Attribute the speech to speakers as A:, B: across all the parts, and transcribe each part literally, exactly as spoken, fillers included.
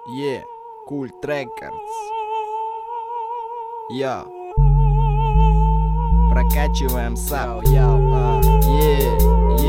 A: Yeah, Cult Records. Йо. Прокачиваем сап. Yeah,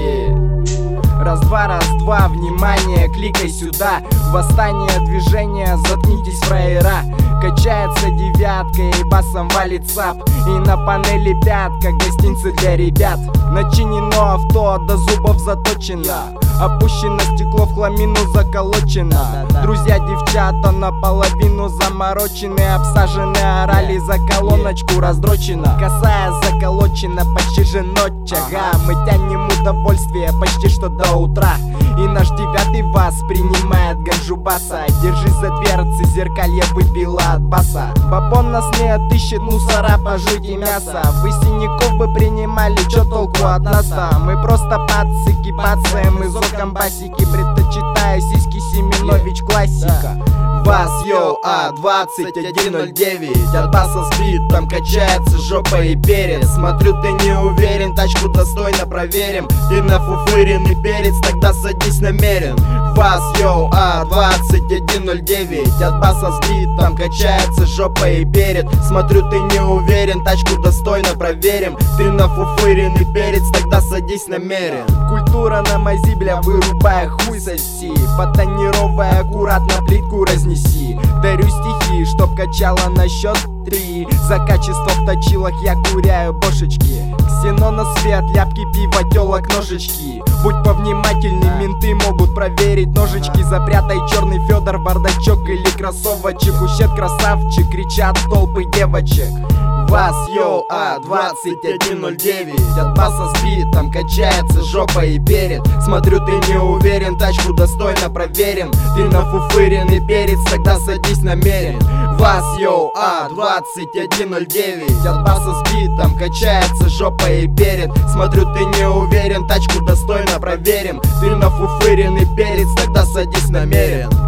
A: yeah. Раз-два, раз-два, внимание, кликай сюда. Восстание, движение, заткнитесь, фраера. Качается девятка и басом валит сап. И на панели пятка, гостинцы для ребят. Начинено авто, до зубов заточено. Опущено стекло, в хламину заколочено. Друзья, девчата наполовину заморочены. Обсажены, орали, за колоночку раздрочено. Косая заколочена, почти же ночь, ага. Мы тянем удовольствие почти что до утра. И наш девятый вас принимает ганджубаса. Держись за дверцы, зеркалье выбило от баса. Бабон нас не отыщет, мусора, пожуйте мясо. Вы синяков бы принимали, чё толку от нас-то? Мы просто пацики, бацаем из окон басики. Предпочитаю сиськи, Семенович, классика. Вас, йоу, А двадцать один ноль девять. От баса с битом качается жопа и перец. Смотрю, ты не уверен, тачку достойно проверим. Ты нафуфыренный перец, тогда садись намерен. Вас, йоу, А двадцать один ноль девять. От баса с битом качается жопа и перец. Смотрю, ты не уверен, тачку достойно проверим. Ты нафуфыренный перец, тогда садись намерен. Культура на мази, бля, вырубая хуй соси. Потонировая аккуратно плитку разнеси. Дарю стихи, чтоб качало на счет три. За качество в точилах я куряю бошечки. Ксено на свет, ляпки, пиво, телок, ножички. Будь повнимательней, менты могут проверить ножички. Запрятай черный Федор, бардачок или кроссовочек. Ущет красавчик, кричат толпы девочек. Вас, йоу, А двадцать один ноль девять. От баса с битом качается жопа и перед. Смотрю, ты не уверен, тачку достойно проверим. Ты нафуфыренный перец, тогда садись намерен. Вас, йоу, А двадцать один ноль девять. От баса с битом качается жопа и перед. Смотрю, ты не уверен, тачку достойно проверим. Ты нафуфыренный перец, тогда садись намерен.